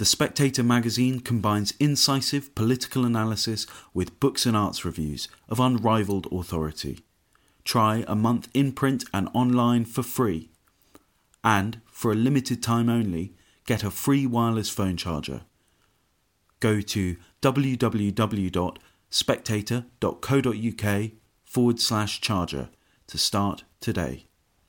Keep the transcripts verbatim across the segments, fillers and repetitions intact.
The Spectator magazine combines incisive political analysis with books and arts reviews of unrivalled authority. Try a month in print and online for free. And, for a limited time only, get a free wireless phone charger. Go to www.spectator.co.uk forward slash charger to start today.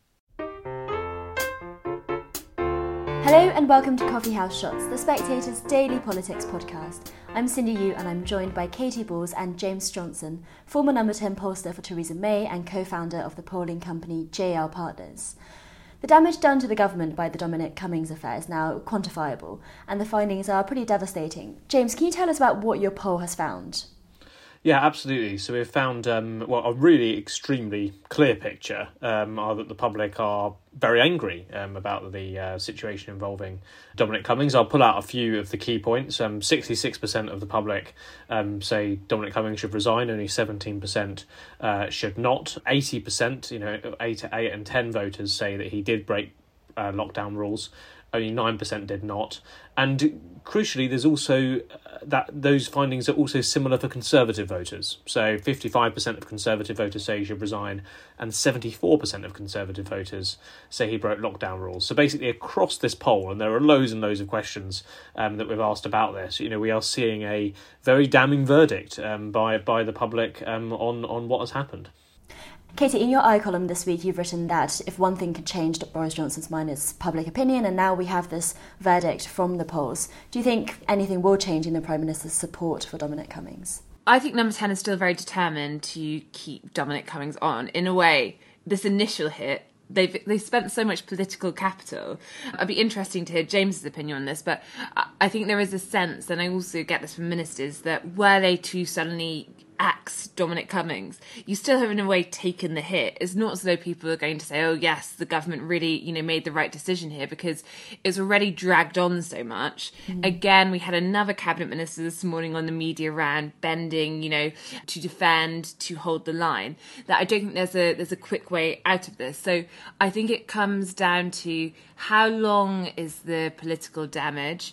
Hello and welcome to Coffee House Shots, the Spectator's daily politics podcast. I'm Cindy Yu and I'm joined by Katy Balls and James Johnson, former number ten pollster for Theresa May and co-founder of the polling company J L Partners. The damage done to the government by the Dominic Cummings affair is now quantifiable, and the findings are pretty devastating. James, can you tell us about what your poll has found? Yeah, absolutely. So we've found, um, well, a really extremely clear picture um, are that the public are very angry um, about the uh, situation involving Dominic Cummings. I'll pull out a few of the key points. Um, sixty-six percent of the public um, say Dominic Cummings should resign, only seventeen percent uh, should not. eighty percent, you know, eight, eight and ten voters say that he did break uh, lockdown rules. Only nine percent did not. And crucially, there's also uh, that those findings are also similar for Conservative voters. So fifty-five percent of Conservative voters say he should resign, and seventy-four percent of Conservative voters say he broke lockdown rules. So basically across this poll, and there are loads and loads of questions um, that we've asked about this, you know, we are seeing a very damning verdict um, by by the public um, on, on what has happened. Katy, in your I column this week, you've written that if one thing could change Boris Johnson's mind, it's public opinion, and now we have this verdict from the polls. Do you think anything will change in the Prime Minister's support for Dominic Cummings? I think Number ten is still very determined to keep Dominic Cummings on. In a way, this initial hit, they've they've spent so much political capital. It'd be interesting to hear James's opinion on this, but I think there is a sense, and I also get this from ministers, that were they to suddenly axe Dominic Cummings, you still have in a way taken the hit. It's not as though people are going to say, oh yes, the government really, you know, made the right decision here, because it's already dragged on so much. Mm. Again, we had another cabinet minister this morning on the media round bending, you know, to defend, to hold the line, that I don't think there's a there's a quick way out of this. So I think it comes down to how long is the political damage.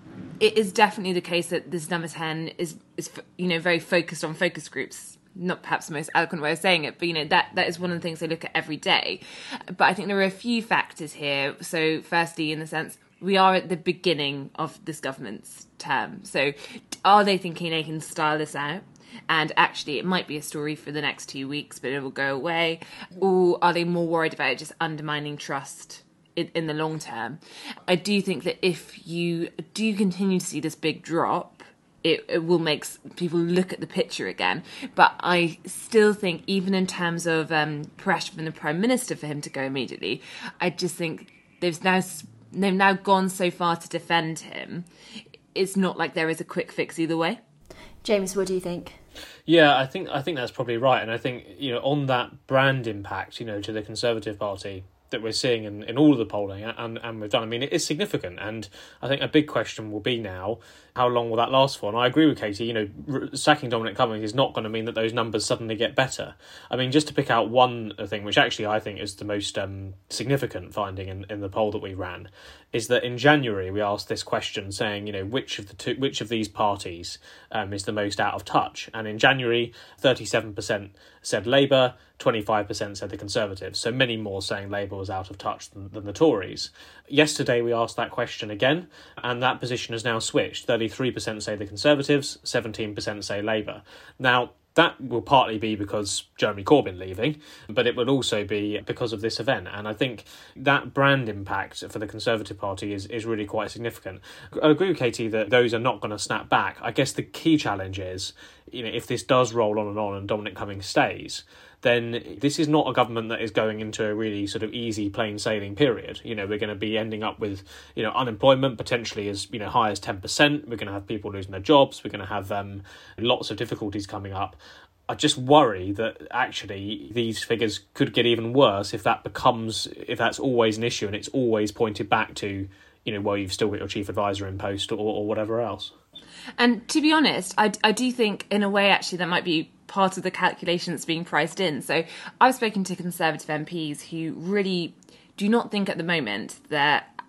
It is definitely the case that this Number ten is, is you know, very focused on focus groups. Not perhaps the most eloquent way of saying it, but, you know, that, that is one of the things they look at every day. But I think there are a few factors here. So firstly, in the sense, we are at the beginning of this government's term. So are they thinking they can style this out? And actually, it might be a story for the next two weeks, but it will go away. Or are they more worried about it just undermining trust in, in the long term? I do think that if you do continue to see this big drop, it, it will make people look at the picture again. But I still think, even in terms of um, pressure from the Prime Minister for him to go immediately, I just think they've now they've now gone so far to defend him. It's not like there is a quick fix either way. James, what do you think? Yeah, I think I think that's probably right. And I think, you know, on that brand impact, you know, to the Conservative Party that we're seeing in, in all of the polling and, and we've done, I mean, it is significant. And I think a big question will be now, how long will that last for? And I agree with Katy, you know, sacking Dominic Cummings is not going to mean that those numbers suddenly get better. I mean, just to pick out one thing, which actually I think is the most um, significant finding in, in the poll that we ran, is that in January we asked this question saying, you know, which of the two, which of these parties um, is the most out of touch? And in January, thirty-seven percent said Labour, twenty-five percent said the Conservatives. So many more saying Labour was out of touch than, than the Tories. Yesterday we asked that question again, and that position has now switched. thirty-three percent say the Conservatives, seventeen percent say Labour. Now, that will partly be because Jeremy Corbyn leaving, but it would also be because of this event. And I think that brand impact for the Conservative Party is, is really quite significant. I agree with Katy that those are not going to snap back. I guess the key challenge is, you know, if this does roll on and on and Dominic Cummings stays, then this is not a government that is going into a really sort of easy, plain sailing period. You know, we're going to be ending up with, you know, unemployment potentially as, you know, high as ten percent. We're going to have people losing their jobs. We're going to have um, lots of difficulties coming up. I just worry that actually these figures could get even worse if that becomes, if that's always an issue and it's always pointed back to, you know, well, you've still got your chief advisor in post or, or whatever else. And to be honest, I, I do think in a way actually that might be part of the calculation that's being priced in. So I've spoken to Conservative M Ps who really do not think at the moment that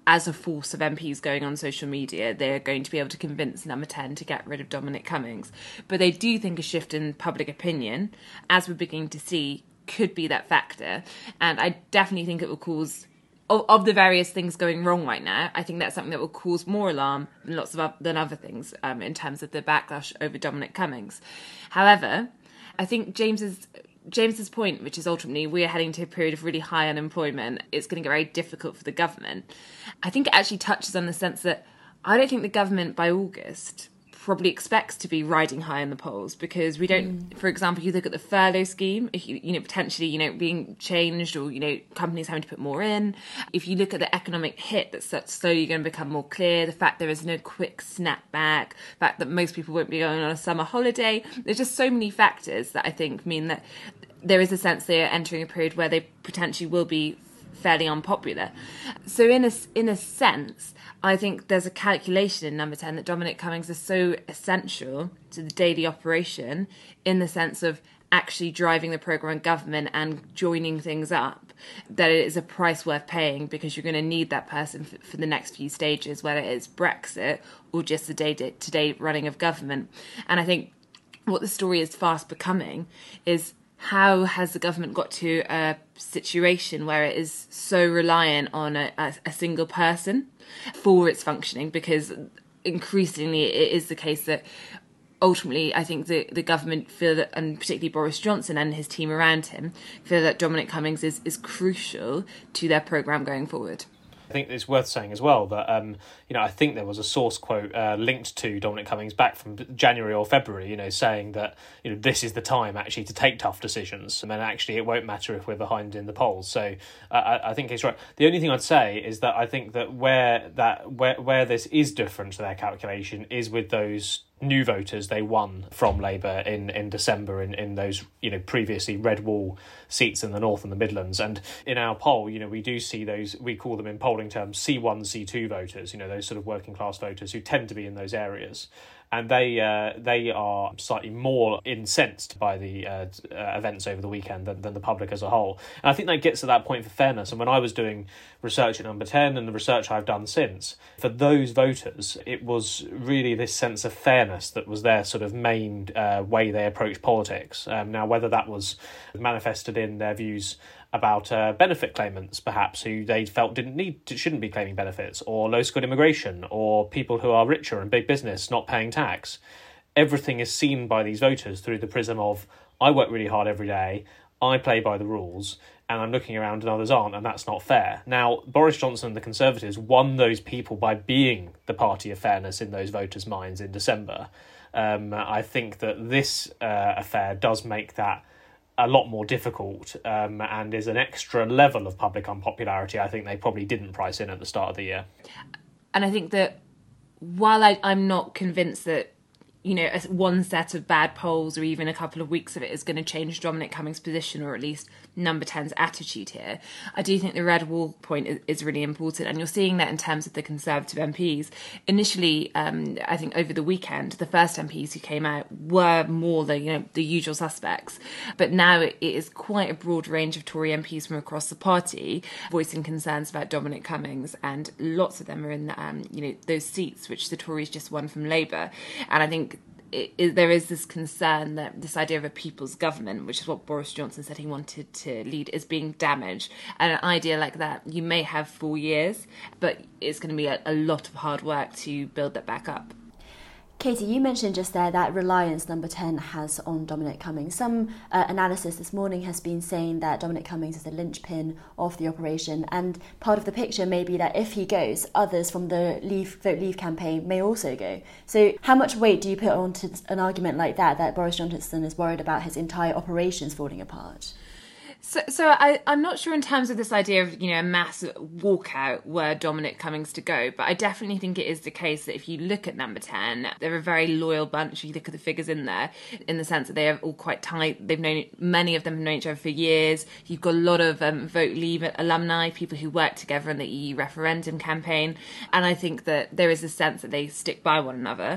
as a force of M Ps going on social media, they're going to be able to convince Number ten to get rid of Dominic Cummings. But they do think a shift in public opinion, as we're beginning to see, could be that factor. And I definitely think it will cause, of, of the various things going wrong right now, I think that's something that will cause more alarm than lots of o- than other things um, in terms of the backlash over Dominic Cummings. However, I think James's James's point, which is ultimately we're heading to a period of really high unemployment, it's going to get very difficult for the government. I think it actually touches on the sense that I don't think the government by August probably expects to be riding high in the polls, because we don't, mm. for example, you look at the furlough scheme, if you, you know, potentially, you know, being changed, or, you know, companies having to put more in. If you look at the economic hit that's slowly going to become more clear, the fact there is no quick snap back, the fact that most people won't be going on a summer holiday, there's just so many factors that I think mean that there is a sense they're entering a period where they potentially will be fairly unpopular. So in a, in a sense, I think there's a calculation in Number ten that Dominic Cummings is so essential to the daily operation, in the sense of actually driving the programme of government and joining things up, that it is a price worth paying, because you're going to need that person for, for the next few stages, whether it is Brexit or just the day-to-day running of government. And I think what the story is fast becoming is, how has the government got to a situation where it is so reliant on a, a, a single person for its functioning? Because increasingly it is the case that ultimately I think the, the government feel that, and particularly Boris Johnson and his team around him, feel that Dominic Cummings is, is crucial to their programme going forward. I think it's worth saying as well that, um, you know, I think there was a source quote uh, linked to Dominic Cummings back from January or February, you know, saying that, you know, this is the time actually to take tough decisions, and then actually it won't matter if we're behind in the polls. So uh, I, I think he's right. The only thing I'd say is that I think that where that where where this is different to their calculation is with those new voters they won from Labour in, in December in, in those, you know, previously red wall seats in the North and the Midlands. And in our poll, you know, we do see those, we call them in polling terms C one, C two voters, you know, those sort of working class voters who tend to be in those areas. And they uh, they are slightly more incensed by the uh, uh, events over the weekend than, than the public as a whole. And I think that gets to that point for fairness. And when I was doing research at Number ten, and the research I've done since, for those voters, it was really this sense of fairness that was their sort of main uh, way they approach politics. Um, now, whether that was manifested in their views about uh, benefit claimants, perhaps, who they felt didn't need to, shouldn't be claiming benefits, or low-skilled immigration, or people who are richer and big business not paying tax. Everything is seen by these voters through the prism of, I work really hard every day, I play by the rules, and I'm looking around and others aren't, and that's not fair. Now, Boris Johnson and the Conservatives won those people by being the party of fairness in those voters' minds in December. Um, I think that this uh, affair does make that a lot more difficult, um, and is an extra level of public unpopularity I think they probably didn't price in at the start of the year. And I think that while I, I'm not convinced that, you know, one set of bad polls or even a couple of weeks of it is going to change Dominic Cummings' position, or at least Number ten's attitude here, I do think the red wall point is, is really important. And you're seeing that in terms of the Conservative M Ps. Initially, um, I think over the weekend, the first M Ps who came out were more the, you know, the usual suspects. But now it is quite a broad range of Tory M Ps from across the party voicing concerns about Dominic Cummings, and lots of them are in, um, you know, those seats which the Tories just won from Labour. And I think It, it, there is this concern that this idea of a people's government, which is what Boris Johnson said he wanted to lead, is being damaged. And an idea like that, you may have four years, but it's going to be a, a lot of hard work to build that back up. Katie, you mentioned just there that reliance Number ten has on Dominic Cummings. Some uh, analysis this morning has been saying that Dominic Cummings is the linchpin of the operation, and part of the picture may be that if he goes, others from the Leave, Vote Leave campaign may also go. So how much weight do you put onto an argument like that, that Boris Johnson is worried about his entire operations falling apart? So, so I, I'm not sure in terms of this idea of, you know, a mass walkout where Dominic Cummings to go, but I definitely think it is the case that if you look at Number ten, they're a very loyal bunch. You look at the figures in there, in the sense that they are all quite tight. They've known, many of them have known each other for years. You've got a lot of um, Vote Leave alumni, people who worked together in the E U referendum campaign, and I think that there is a sense that they stick by one another.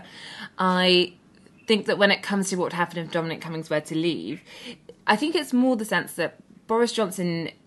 I think that when it comes to what would happen if Dominic Cummings were to leave, I think it's more the sense that Boris Johnson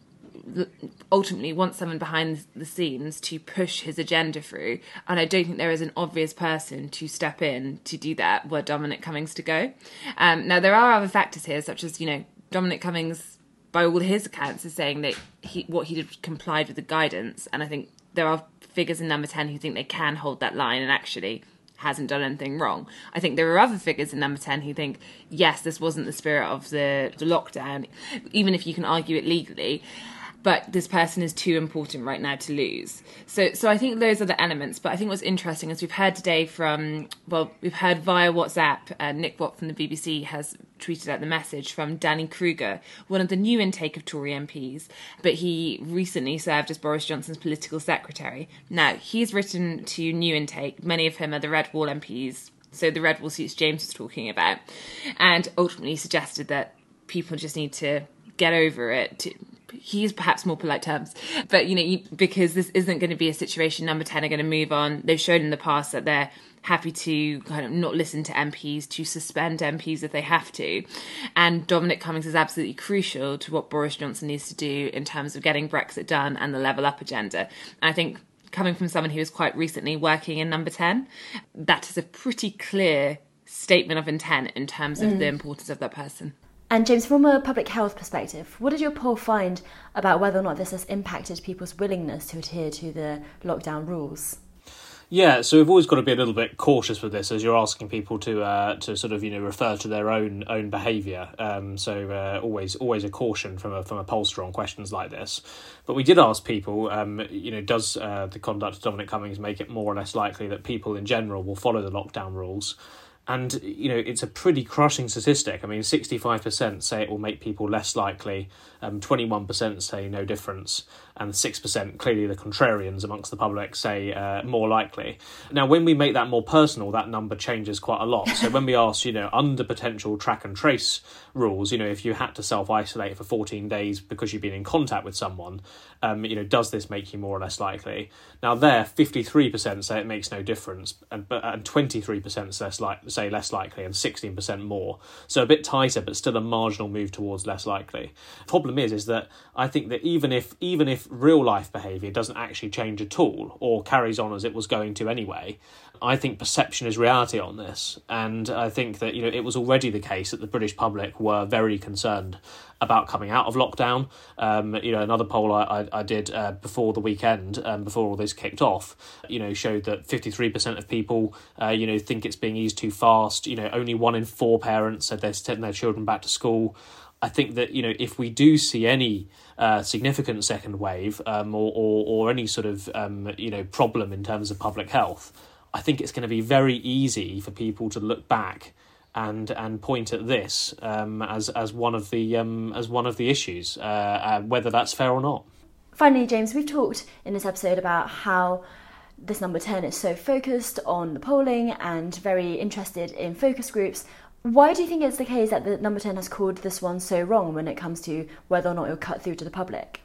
ultimately wants someone behind the scenes to push his agenda through. And I don't think there is an obvious person to step in to do that were Dominic Cummings to go. Um, now, there are other factors here, such as, you know, Dominic Cummings, by all his accounts, is saying that he, what he did complied with the guidance. And I think there are figures in Number ten who think they can hold that line and actually hasn't done anything wrong. I think there are other figures in Number ten who think, yes, this wasn't the spirit of the, the lockdown, even if you can argue it legally, but this person is too important right now to lose. So so I think those are the elements. But I think what's interesting is we've heard today from, well, we've heard via WhatsApp, uh, Nick Watt from the B B C has tweeted out the message from Danny Kruger, one of the new intake of Tory M Ps, but he recently served as Boris Johnson's political secretary. Now, he's written to new intake. Many of whom are the Red Wall M Ps, so the Red Wall suits James was talking about, and ultimately suggested that people just need to get over it. To, he used perhaps more polite terms, but, you know, you, because this isn't going to be a situation Number ten are going to move on. They've shown in the past that they're happy to kind of not listen to M Ps, to suspend M Ps if they have to. And Dominic Cummings is absolutely crucial to what Boris Johnson needs to do in terms of getting Brexit done and the Level Up agenda. And I think coming from someone who was quite recently working in Number ten, that is a pretty clear statement of intent in terms of mm. the importance of that person. And James, from a public health perspective, what did your poll find about whether or not this has impacted people's willingness to adhere to the lockdown rules? Yeah, so we've always got to be a little bit cautious with this, as you're asking people to uh, to sort of, you know, refer to their own own behaviour. Um, so uh, always always a caution from a from a pollster on questions like this. But we did ask people, um, you know, does uh, the conduct of Dominic Cummings make it more or less likely that people in general will follow the lockdown rules? And, you know, it's a pretty crushing statistic. I mean, sixty-five percent say it will make people less likely, um, twenty-one percent say no difference, and six percent, clearly the contrarians amongst the public, say uh, more likely. Now, when we make that more personal, that number changes quite a lot. So when we ask, you know, under potential track and trace rules, you know, if you had to self-isolate for fourteen days because you've been in contact with someone, um, you know, does this make you more or less likely? Now there, fifty-three percent say it makes no difference, and, and twenty-three percent less like, say less likely, and sixteen percent more. So a bit tighter, but still a marginal move towards less likely. Problem is, is that I think that even if even if real life behaviour doesn't actually change at all, or carries on as it was going to anyway, I think perception is reality on this. And I think that, you know, it was already the case that the British public were very concerned about coming out of lockdown. Um, you know, another poll I, I, I did uh, before the weekend, um, before all this kicked off, you know, showed that fifty-three percent of people, uh, you know, think it's being eased too fast. You know, only one in four parents said they're sending their children back to school. I think that, you know, if we do see any uh, significant second wave um, or, or, or any sort of, um, you know, problem in terms of public health, I think it's going to be very easy for people to look back and and point at this um, as as one of the um, as one of the issues, uh, uh, whether that's fair or not. Finally, James, we've talked in this episode about how this Number ten is so focused on the polling and very interested in focus groups. Why do you think it's the case that the Number ten has called this one so wrong when it comes to whether or not it'll cut through to the public?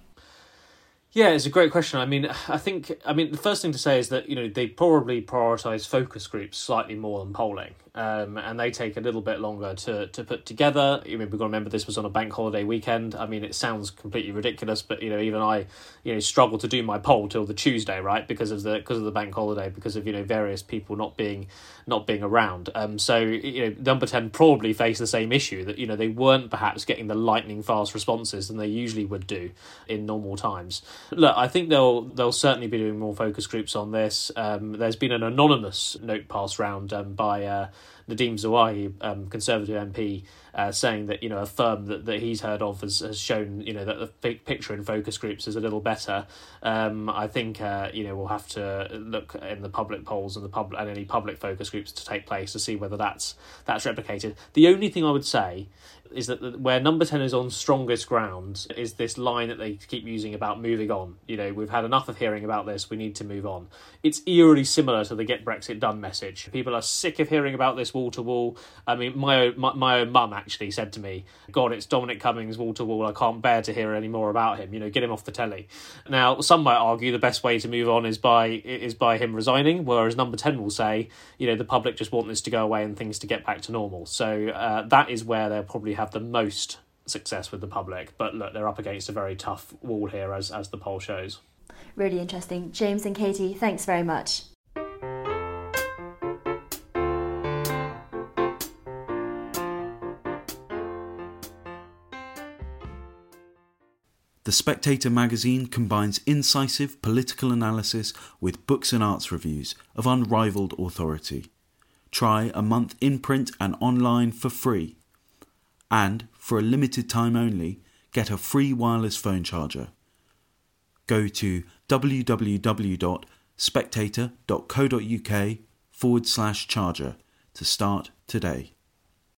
Yeah, it's a great question. I mean, I think, I mean, the first thing to say is that, you know, they probably prioritise focus groups slightly more than polling. Um, and they take a little bit longer to, to put together. I mean, we've got to remember this was on a bank holiday weekend. I mean, it sounds completely ridiculous, but, you know, even I, you know, struggle to do my poll till the Tuesday, right? Because of the because of the bank holiday, because of, you know, various people not being not being around. Um, so, you know, Number ten probably face the same issue, that, you know, they weren't perhaps getting the lightning fast responses than they usually would do in normal times. Look, I think they'll they'll certainly be doing more focus groups on this. Um, there's been an anonymous note passed round um, by uh, Nadhim Zawahi, um, Conservative M P, uh, saying that, you know, a firm that, that he's heard of has, has shown, you know, that the big picture in focus groups is a little better. Um, I think, uh, you know, we'll have to look in the public polls and the public and any public focus groups to take place to see whether that's that's replicated. The only thing I would say is that where Number ten is on strongest ground is this line that they keep using about moving on. You know, we've had enough of hearing about this, we need to move on. It's eerily similar to the Get Brexit Done message. People are sick of hearing about this wall-to-wall. I mean, my own, my, my own mum actually said to me, God, it's Dominic Cummings wall-to-wall, I can't bear to hear any more about him, you know, get him off the telly. Now, some might argue the best way to move on is by is by him resigning, whereas Number ten will say, you know, the public just want this to go away and things to get back to normal. So uh, that is where they'll probably have the most success with the public. But look, they're up against a very tough wall here, as as the poll shows. Really interesting. James and Katie, thanks very much. The Spectator magazine combines incisive political analysis with books and arts reviews of unrivalled authority. Try a month in print and online for free. And, for a limited time only, get a free wireless phone charger. Go to www.spectator.co.uk forward slash charger to start today.